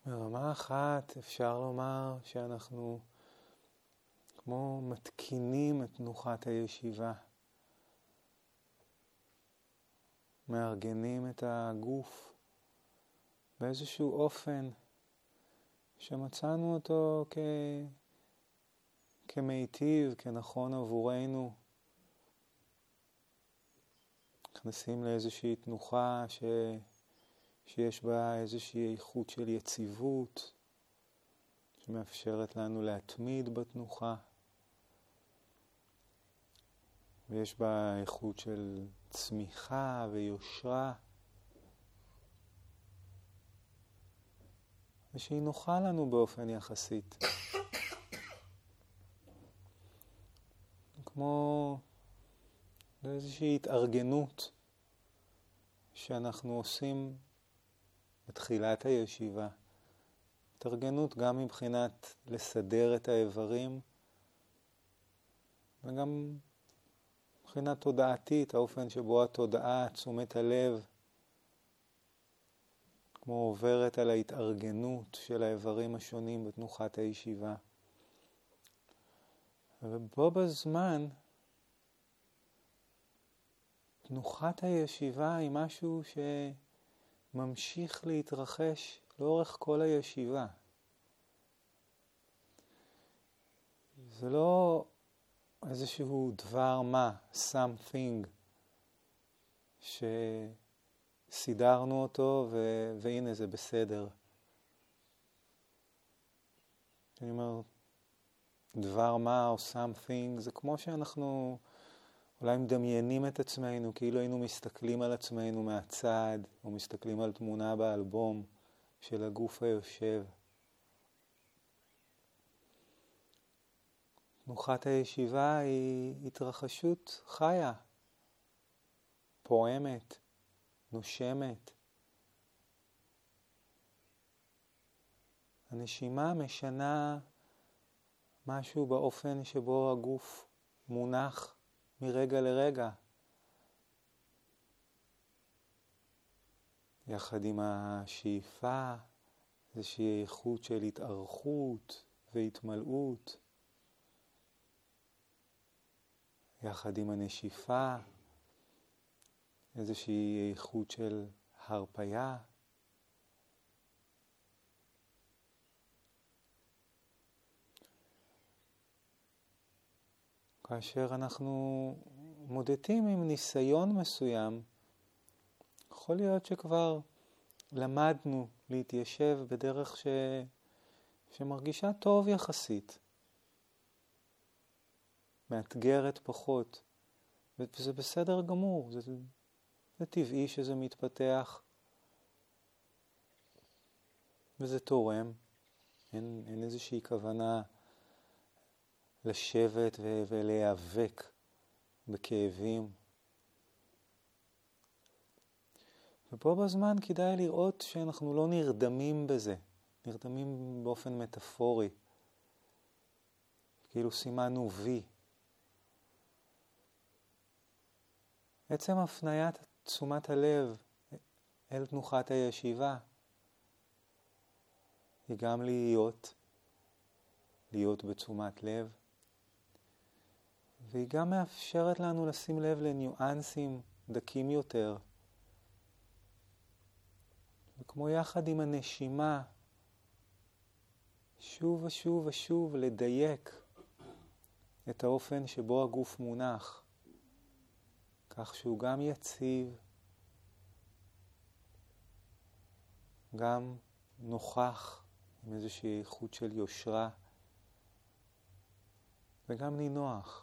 ברמה אחת אפשר לומר שאנחנו כמו מתקינים את תנוחת הישיבה. מארגנים את הגוף באיזשהו אופן שמצאנו אותו כמיטיב, כנכון עבורנו. נכנסים לאיזושהי תנוחה שיש בה איזושהי איכות של יציבות, שמאפשרת לנו להתמיד בתנוחה. ויש בה איכות של צמיחה ויושרה. ושהיא נוחה לנו באופן יחסית. כמו איזושהי התארגנות שאנחנו עושים בתחילת הישיבה. התארגנות גם מבחינת לסדר את האיברים, וגם מבחינה תודעתית, האופן שבו התודעה, תשומת הלב, כמו עוברת על ההתארגנות של האיברים השונים בתנוחת הישיבה. ובו בזמן, תנוחת הישיבה היא משהו שממשיך להתרחש לאורך כל הישיבה. זה לא איזשהו דבר מה, something, שסידרנו אותו והנה זה בסדר. אני אומר, דבר מה או something, זה כמו שאנחנו אולי מדמיינים את עצמנו, כאילו היינו מסתכלים על עצמנו מהצד, או מסתכלים על תמונה באלבום של הגוף היושב. תנוחת הישיבה היא התרחשות חיה, פועמת, נושמת. הנשימה משנה משהו באופן שבו הגוף מונח מרגע לרגע. יחד עם השאיפה, איזושהי איכות של התארכות והתמלאות. יחד עם הנשיפה, איזושהי איכות של הרפיה. כאשר אנחנו מודדים עם ניסיון מסוים, יכול להיות שכבר למדנו להתיישב בדרך שמרגישה טוב יחסית. מאתגרת פחות. וזה בסדר גמור. זה טבעי שזה מתפתח. וזה תורם. אין איזושהי כוונה לשבת ולהיאבק בכאבים. ופה בזמן כדאי לראות שאנחנו לא נרדמים בזה. נרדמים באופן מטאפורי. כאילו סימנו וי. עצם הפניית תשומת הלב אל תנוחת הישיבה היא גם להיות בתשומת לב, והיא גם מאפשרת לנו לשים לב לניואנסים דקים יותר. וכמו יחד עם הנשימה, שוב ושוב ושוב לדייק את האופן שבו הגוף מונח, כך שהוא גם יציב, גם נוכח עם איזושהי איכות של יושרה, וגם נינוח.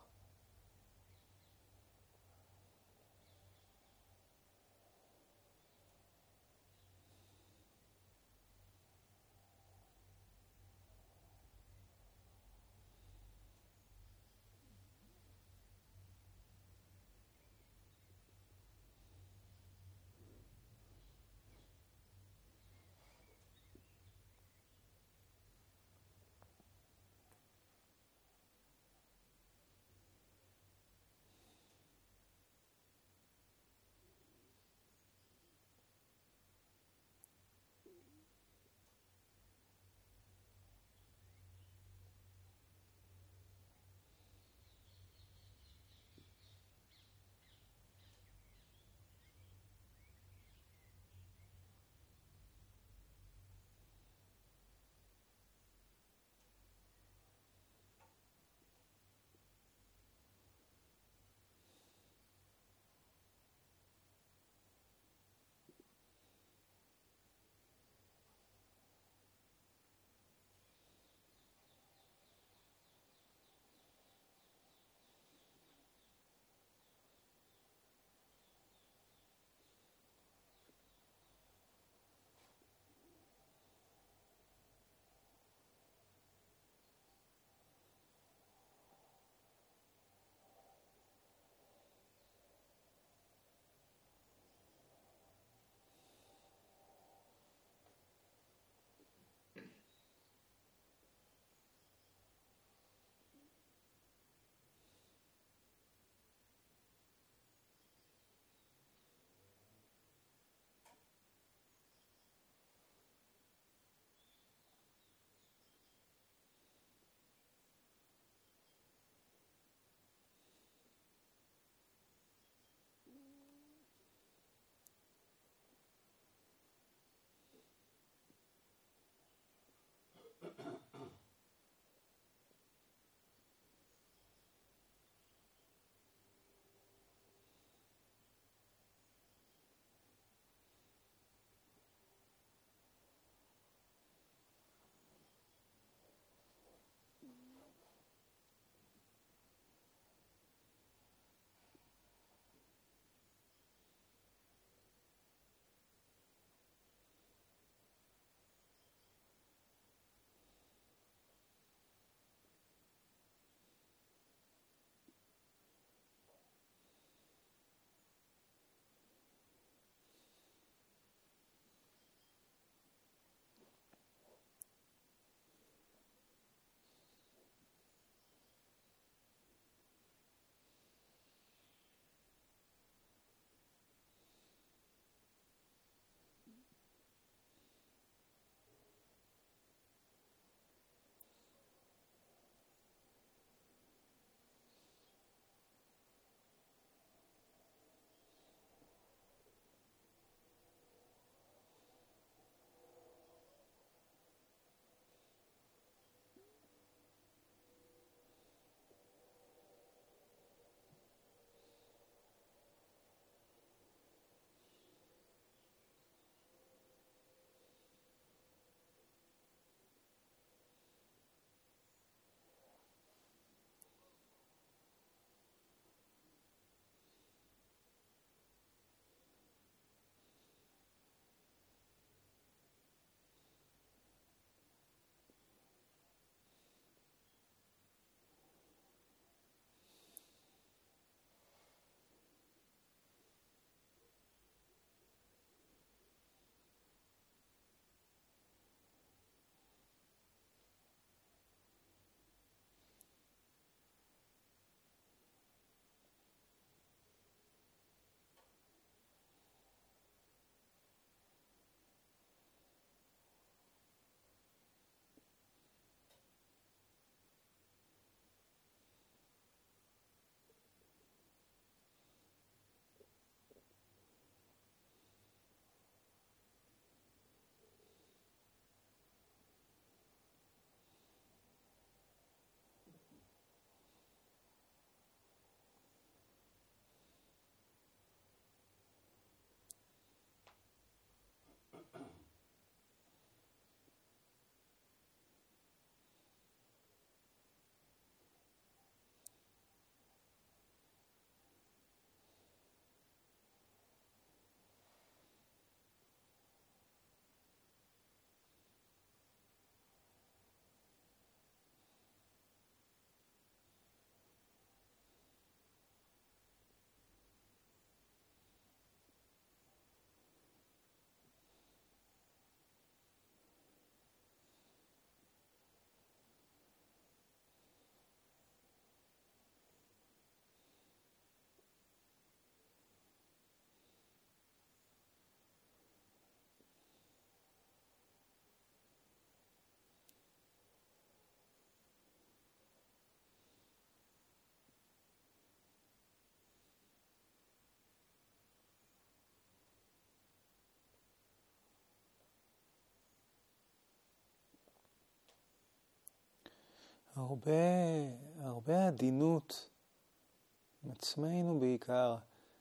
הרבה עדינות עם עצמנו בעיקר.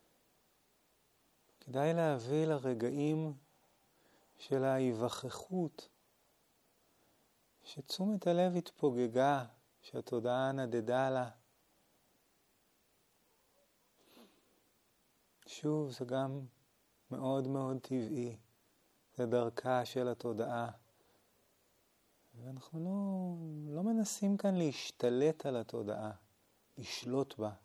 כדאי להביא לרגעים של ההיווכחות, שתשומת הלב התפוגגה, שהתודעה נדדה לה. שוב, זה גם מאוד מאוד טבעי. זה דרכה של התודעה. ואנחנו לא מנסים כאן להשתלט על התודעה, לשלוט בה.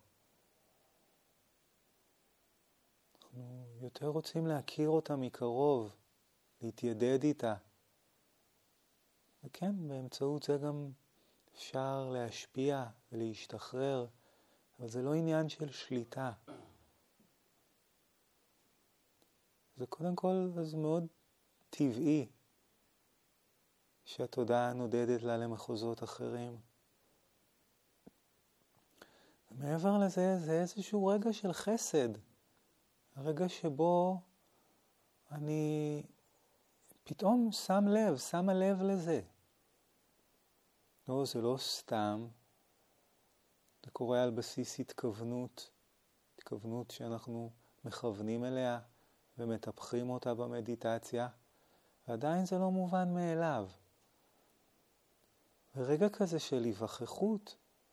אנחנו יותר רוצים להכיר אותה מקרוב, להתיידד איתה. וכן, באמצעות זה גם אפשר להשפיע ולהשתחרר, אבל זה לא עניין של שליטה. זה קודם כל, זה מאוד טבעי שהתודעה נודדת לה למחוזות אחרים. מעבר לזה, זה איזשהו רגע של חסד. הרגע שבו אני פתאום שמה לב לזה. לא, זה לא סתם. זה קורה על בסיס התכוונות שאנחנו מכוונים אליה ומטפחים אותה במדיטציה, ועדיין זה לא מובן מאליו. ברגע כזה של היווכחות,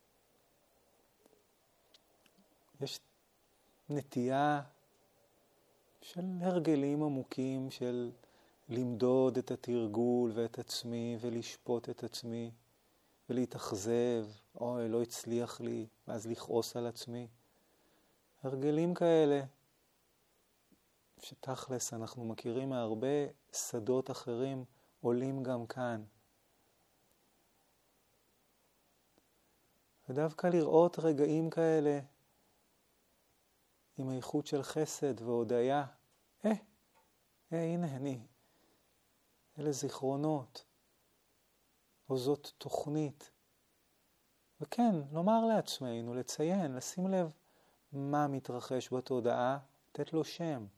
יש נטייה של הרגלים עמוקים, של למדוד את התרגול ואת עצמי ולשפוט את עצמי ולהתאכזב, אוי, לא הצליח לי, ואז לכעוס על עצמי. הרגלים כאלה שתכלס אנחנו מכירים מהרבה שדות אחרים, עולים גם כאן. ודווקא לראות רגעים כאלה עם איכות של חסד והודיה, הנה אלה זיכרונות, או זאת תוכנית. וכן, לומר לעצמנו, לציין, לשים לב מה מתרחש בתודעה, לתת לו שם.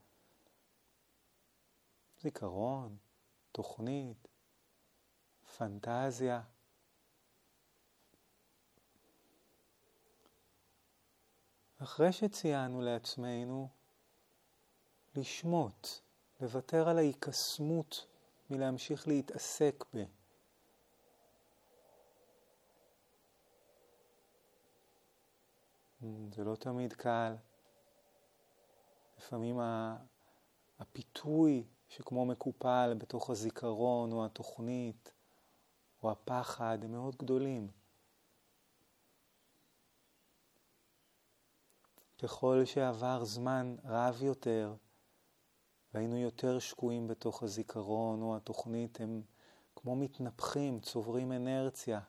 זיכרון, תוכנית, פנטזיה. אחרי שציינו לעצמנו, לשמוט, לוותר על ההיקסמות מלהמשיך להתעסק ב. זה לא תמיד קל. לפעמים הפיתוי שכמו מקופל בתוך הזיכרון או התוכנית או הפחד הם מאוד גדולים. ככל שעבר זמן רב יותר והיינו יותר שקועים בתוך הזיכרון או התוכנית, הם כמו מתנפחים, צוברים אנרציה.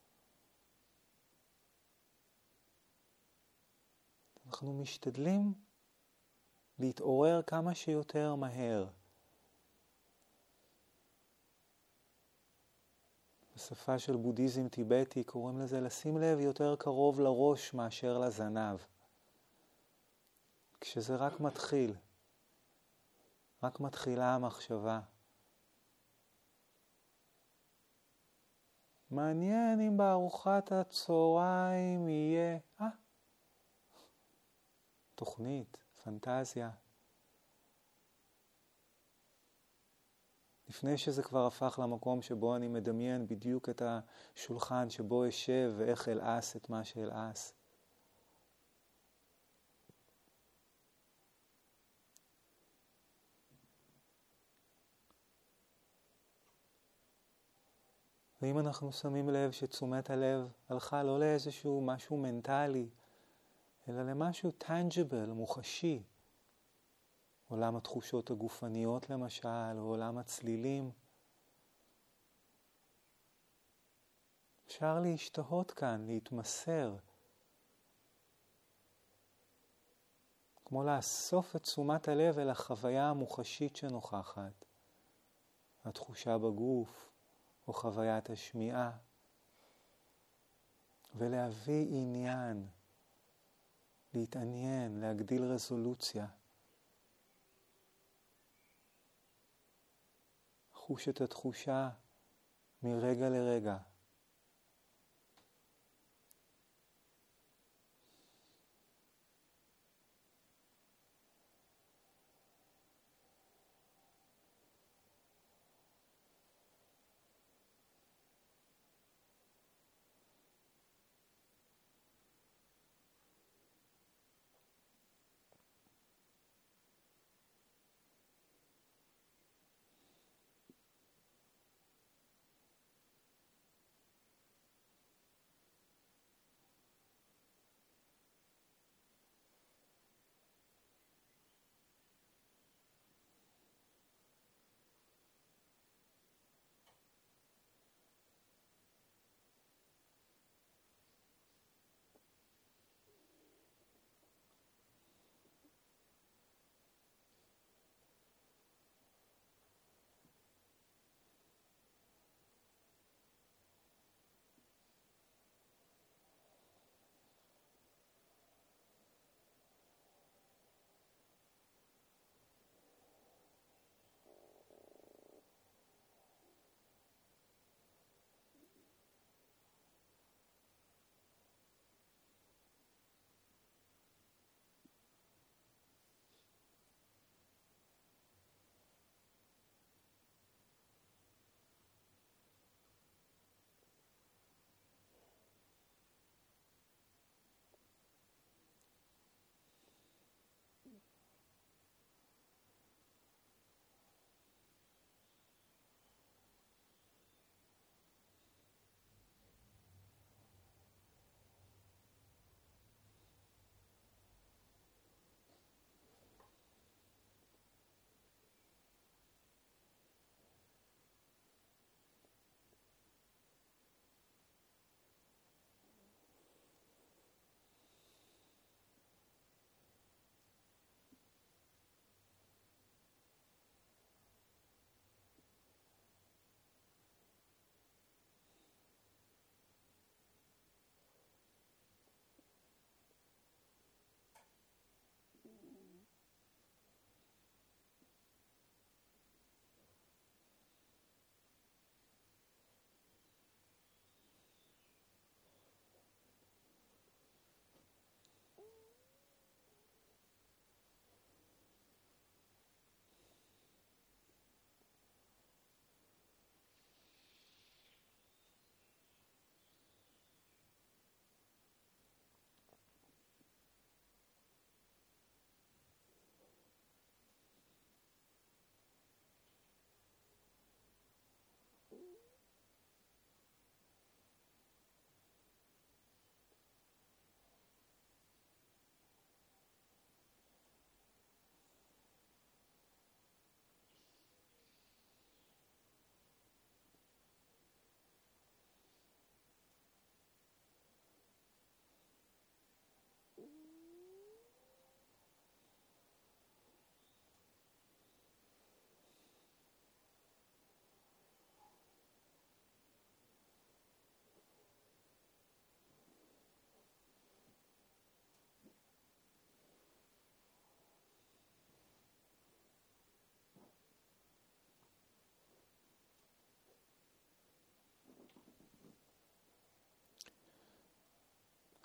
אנחנו משתדלים להתעורר כמה שיותר מהר. בשפה של בודהיזם טיבטי קוראים לזה לשים לב יותר קרוב לראש מאשר לזנב. כשזה רק מתחילה המחשבה. מעניין אם בארוחת הצהריים יהיה תוכנית, פנטזיה. לפני שזה כבר הפך למקום שבו אני מדמיין בדיוק את השולחן שבו אשב ואיך אלעס את מה שאלעס. ואם אנחנו שמים לב שתשומת הלב הלכה לא לאיזשהו משהו מנטלי, אלא למשהו tangible, מוחשי, עולם התחושות הגופניות למשל, או עולם הצלילים, אפשר להשתהות כאן, להתמסר, כמו לאסוף את תשומת הלב אל החוויה המוחשית שנוכחת, התחושה בגוף, או חוויית השמיעה, ולהביא עניין, להתעניין, להגדיל רזולוציה. חוש את התחושה מרגע לרגע.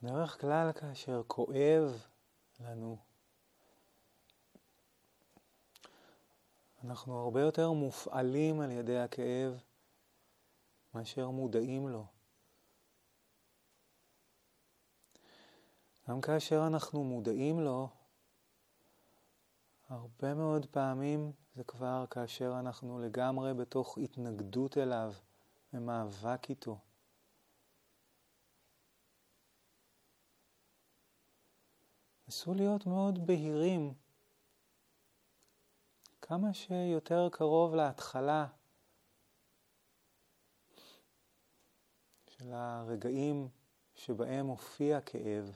בדרך כלל כאשר כואב לנו, אנחנו הרבה יותר מופעלים על ידי הכאב מאשר מודעים לו. גם כאשר אנחנו מודעים לו, הרבה מאוד פעמים זה כבר כאשר אנחנו לגמרי בתוך התנגדות אליו ומאבק איתו. נסו להיות מאוד בהירים, כמה שיותר קרוב להתחלה של הרגעים שבהם הופיע כאב.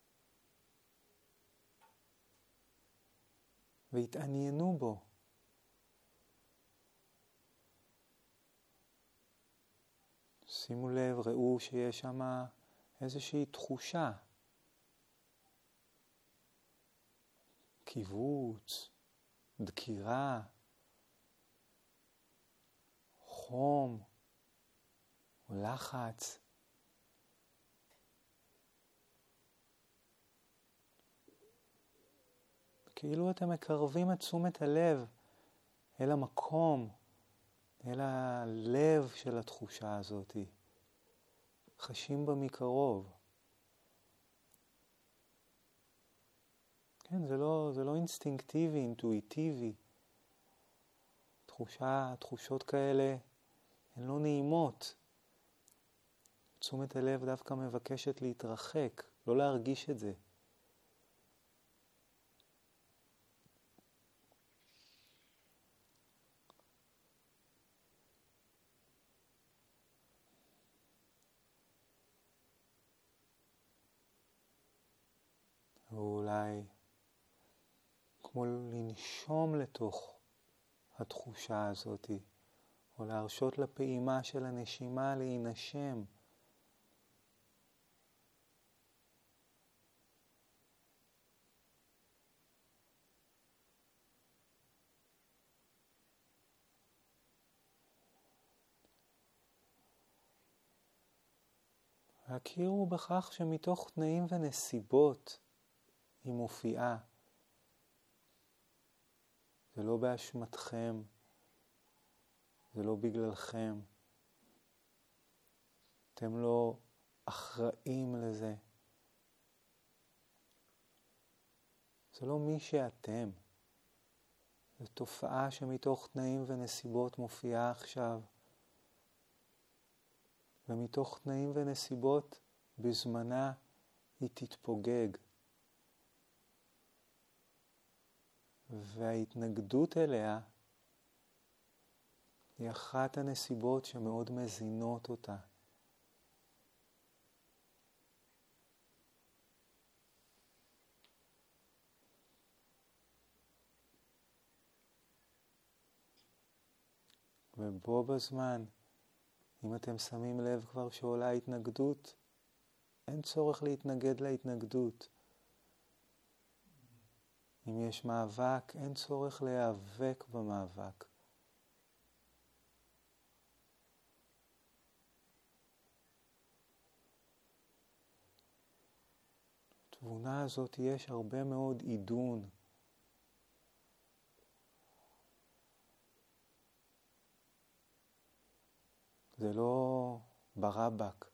והתעניינו בו. שימו לב, ראו שיש שם איזושהי תחושה. קיבוץ, דקירה, חום, או לחץ. כאילו אתם מקרבים את תשומת הלב אל המקום, אל הלב של התחושה הזאת. חשים בה מקרוב. כן, זה לא אינסטינקטיבי, אינטואיטיבי. תחושות כאלה הן לא נעימות. תשומת הלב דווקא מבקשת להתרחק, לא להרגיש את זה. ואולי כמו לנשום לתוך התחושה הזאת, או להרשות לפעימה של הנשימה להינשם. הכירו בכך שמתוך תנאים ונסיבות היא מופיעה. זה לא באשמתכם, זה לא בגללכם. אתם לא אחראים לזה. זה לא מי שאתם. זו תופעה שמתוך תנאים ונסיבות מופיעה עכשיו. ומתוך תנאים ונסיבות בזמנה היא תתפוגג. וההתנגדות אליה היא אחת הנסיבות שמאוד מזינות אותה. ובו בזמן, אם אתם שמים לב כבר שעולה התנגדות, אין צורך להתנגד להתנגדות. אם יש מאבק, אין צורך להיאבק במאבק. בתבונה הזאת יש הרבה מאוד עידון. זה לא ברבק.